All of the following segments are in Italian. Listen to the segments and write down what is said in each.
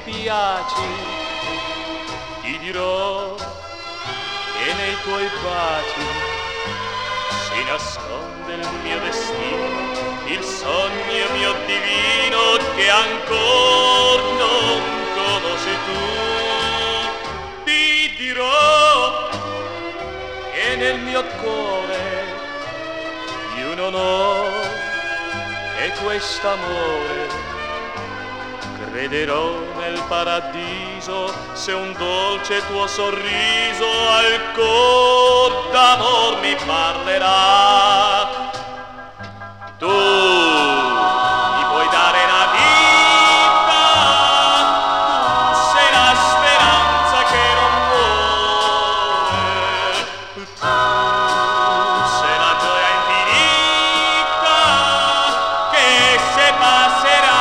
piaci, ti dirò che nei tuoi baci si nasconde il mio destino, il sogno mio divino che ancora non conosci tu. Ti dirò che nel mio cuore io non ho e quest'amore. Crederò nel paradiso se un dolce tuo sorriso al cor d'amor mi parlerà. Tu mi puoi dare la vita, tu sei la speranza che non muore, tu sei la gioia infinita che se passerà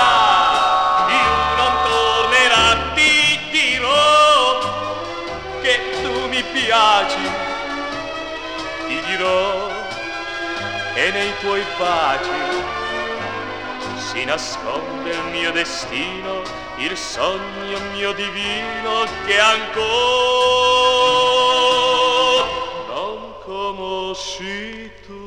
piaci, ti dirò che nei tuoi baci si nasconde il mio destino, il sogno mio divino che ancora non conosci tu.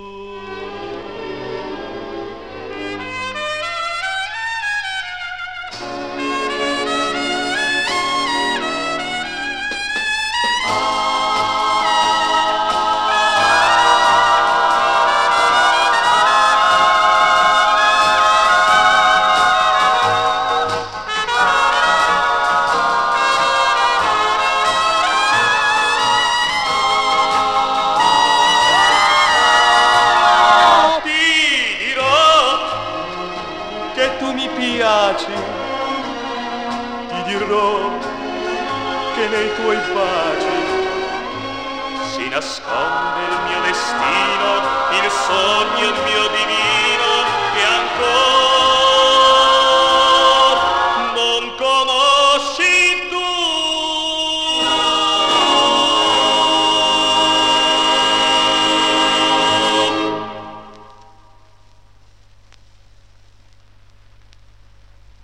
Che tu mi piaci, ti dirò che nei tuoi baci si nasconde il mio destino, il sogno mio divino che ancora